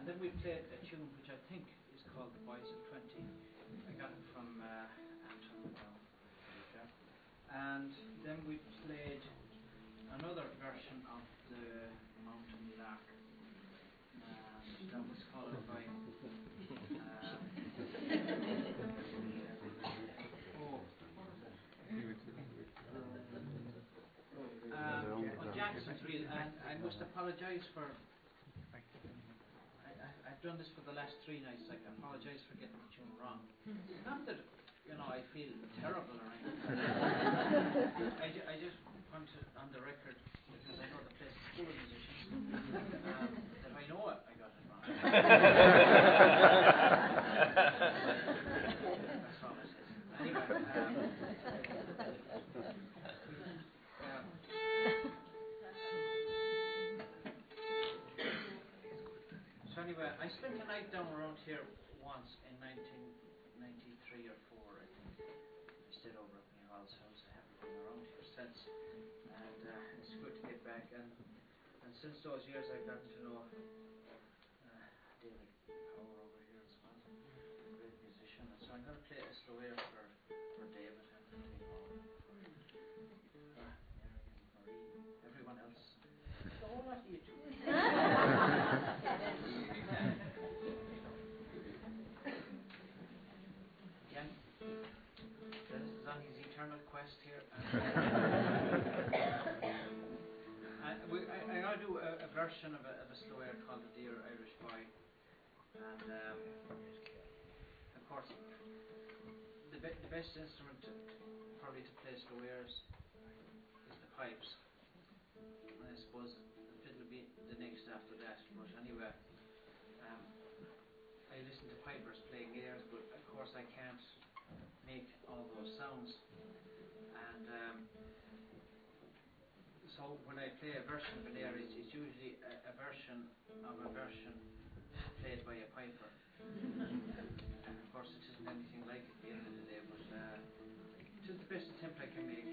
then we played a tune which I think is called The Boys of 20. I got it from Anton Brown. And then we played another version of the Mountain Lark. That was followed by Jackson's Reel, and I must apologise for. I've done this for the last 3 nights. I apologise for getting the tune wrong. Not that I feel terrible or anything. I just want to, on the record, because I know the place is full of musicians, that I know I got it wrong. That's all I said. Anyway, I spent a night down around here once in 1993 or 4, I think. I stayed over at my Hall's house. I haven't been around here since, and it's good to get back. And since those years, I've gotten to know David Power over here as well, a great musician. And so I'm going to play a slow air for David and for Dave Power, for Mary and Marie, everyone else. The whole lot of you too. Dennis is on his eternal quest here. I'm going to do a version of a slow air called The Dear Irish Boy. And of course, the best instrument probably to play slow airs is the pipes. And I suppose the fiddle will be the next after that. But anyway, I listen to pipers playing airs, but of course I can't make all those sounds. And so when I play a version of an air, it's usually a version of a version played by a piper. And of course it isn't anything like it at the end of the day, but it is the best attempt I can make.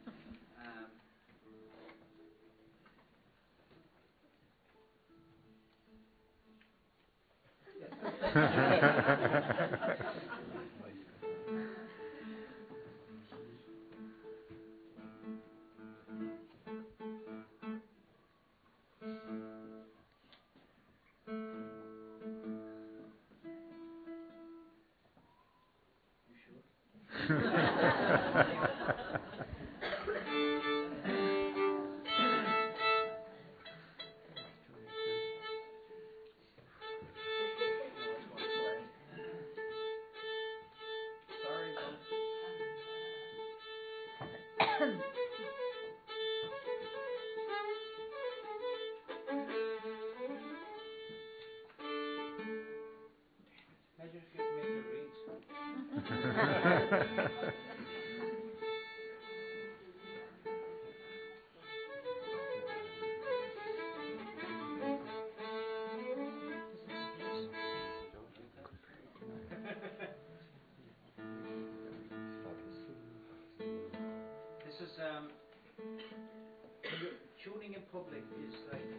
Imagine if you had made a reed. This is tuning in public is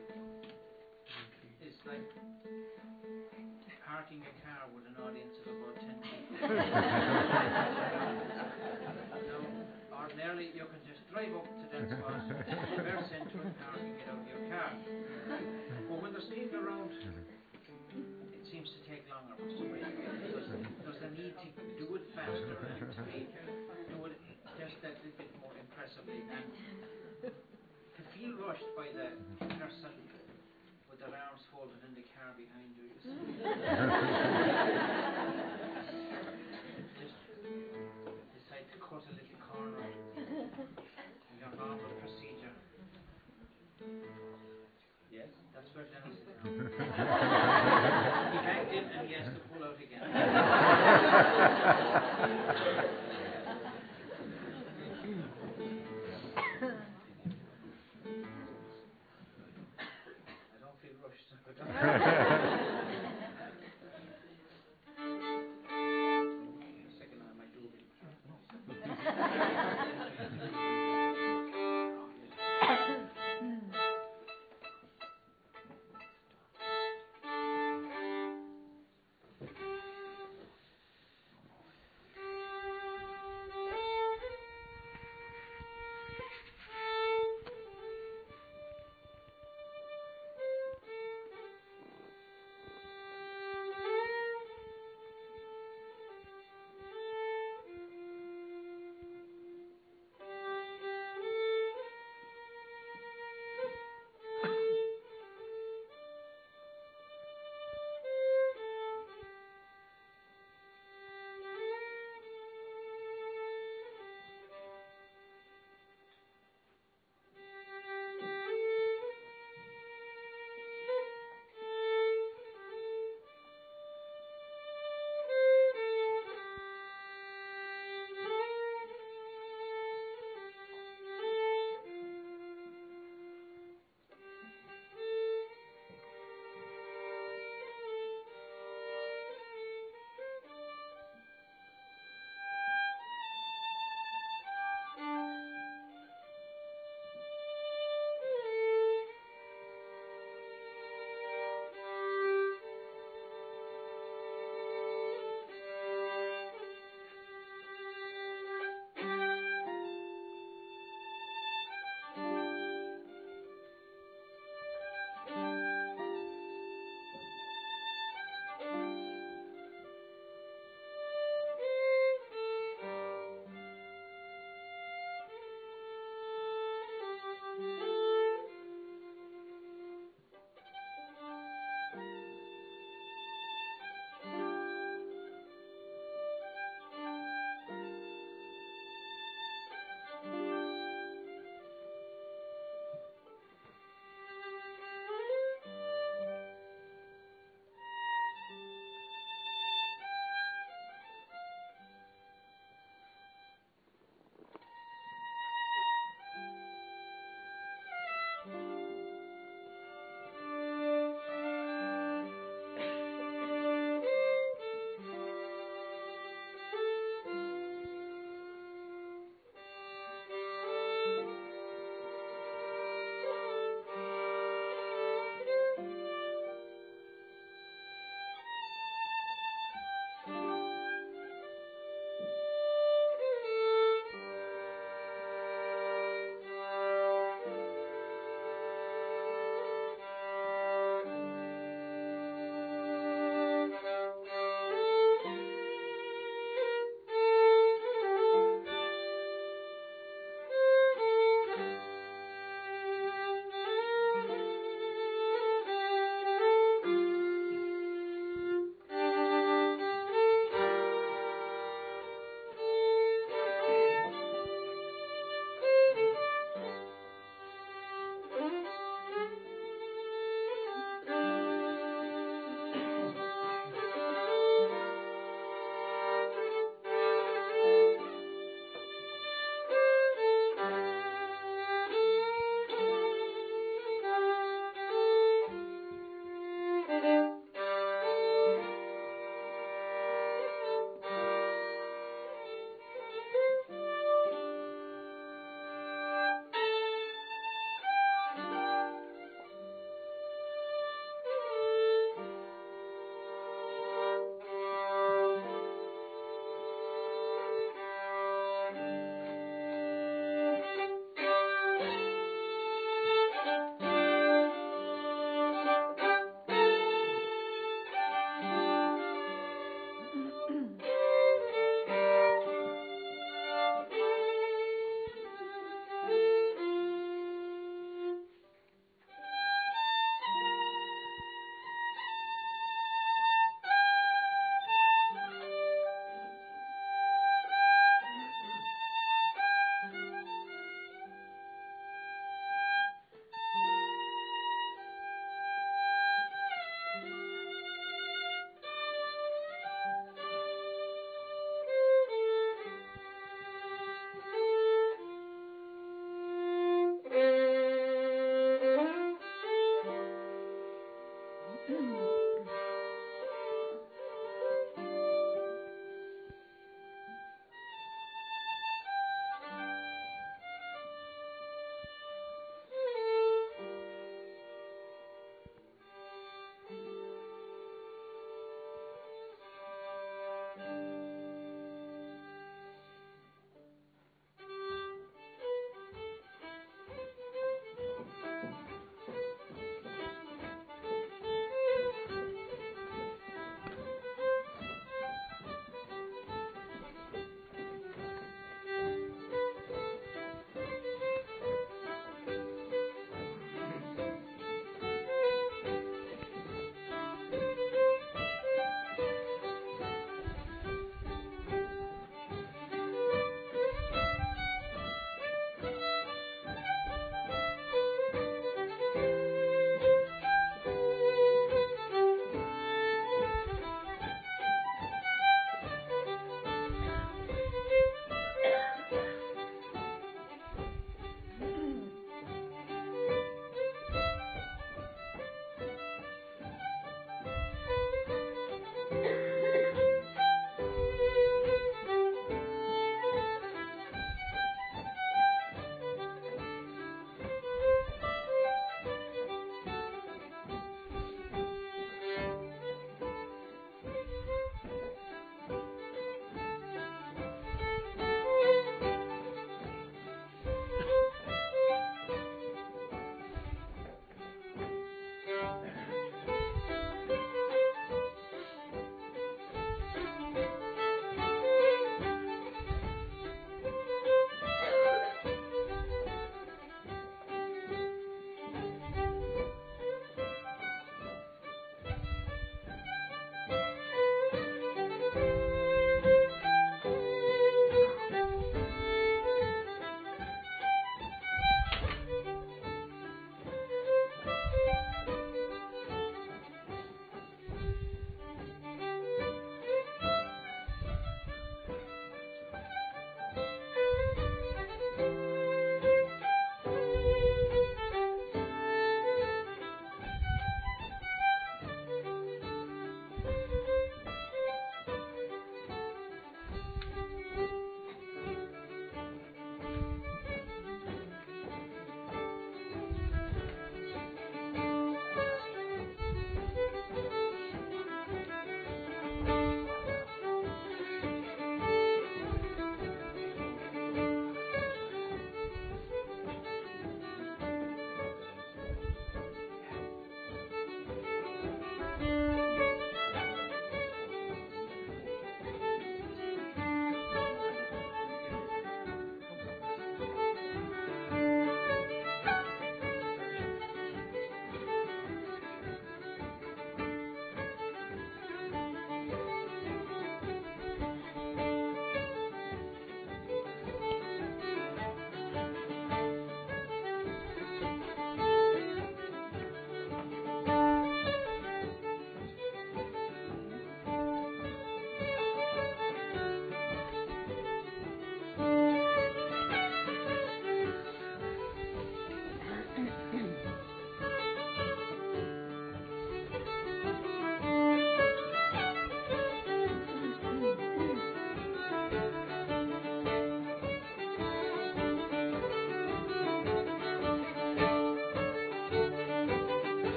like parking a car with an audience of about 10 people. Now, ordinarily you can just drive up to that spot, reverse into it, park and get out of your car. But when there's people around, it seems to take longer for some reason. There's a need to do it faster and to do it just that little bit more impressively, and to feel rushed by the person with their arms folded in the car behind you. Just decide to cut a little corner in your normal procedure. Yes, that's where Dennis is now. He backed in and he has to pull out again. I don't feel rushed. Second I might do a bit.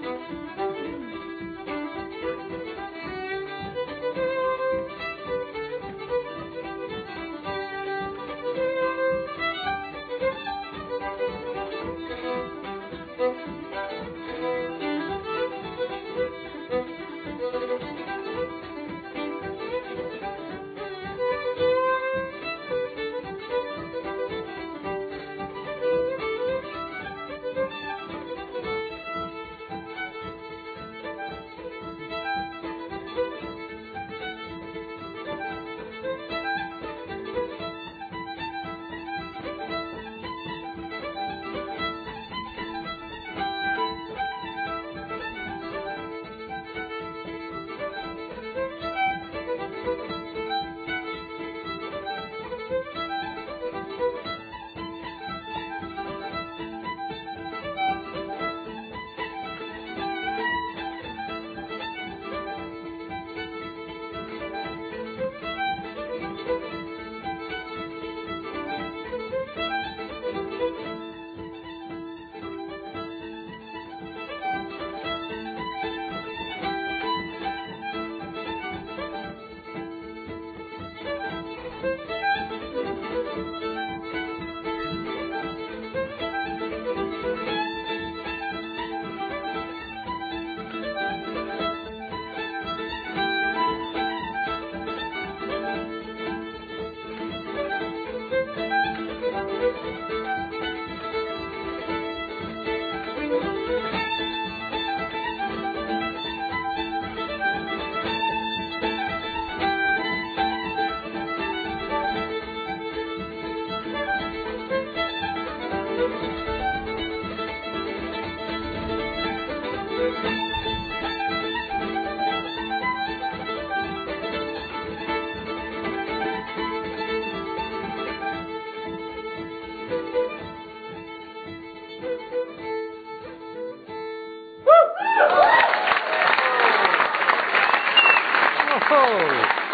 Oh!